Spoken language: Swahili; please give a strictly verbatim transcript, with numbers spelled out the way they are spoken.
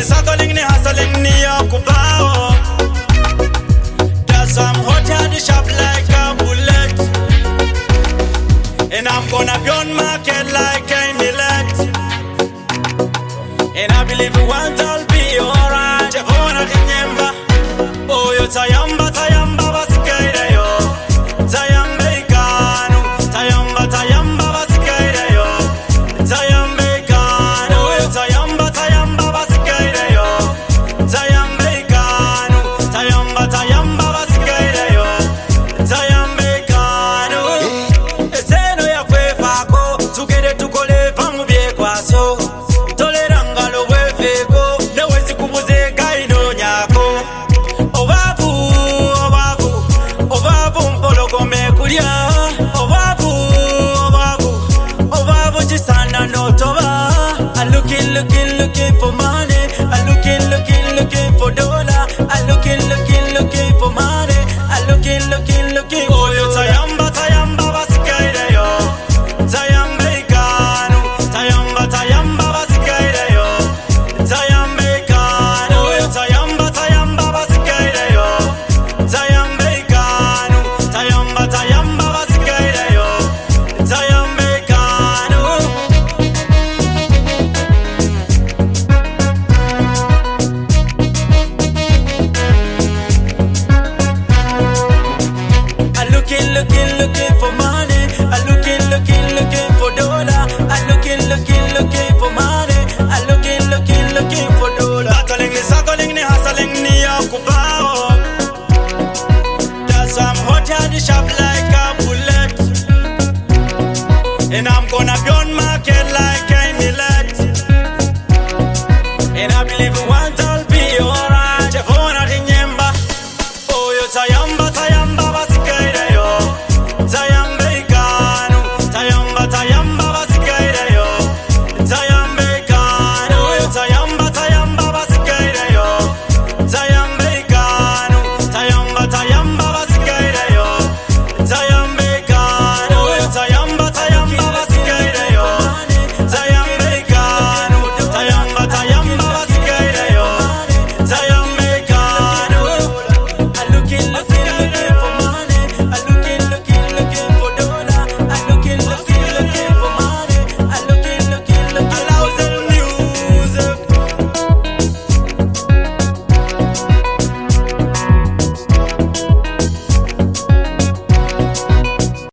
circling ni hustling ni okubao. That's why I'm hot at the shop like a bullet. And I'm gonna be on market like a millet. And I believe once I'll be alright. If I wanna remember, oh you tayamba tayamba basikaire yo. Tayamba ikanu, tayamba tayamba basikaire yo. Tayamba ikanu, oh you tayamba tayamba basikaire yo. Tayamba ikanu, tayamba tayamba basikaire yo. Tayamba ikanu. Eseno ya kwefako, tugere tukole pamu bye kwaso. Tolerangalo wefeko, newezi kubuzeka ino nyako. Obabu, obabu, obabu mpologome kulia. Obabu, obabu, obabu jisana no toba. I'm looking, looking, looking for money. I look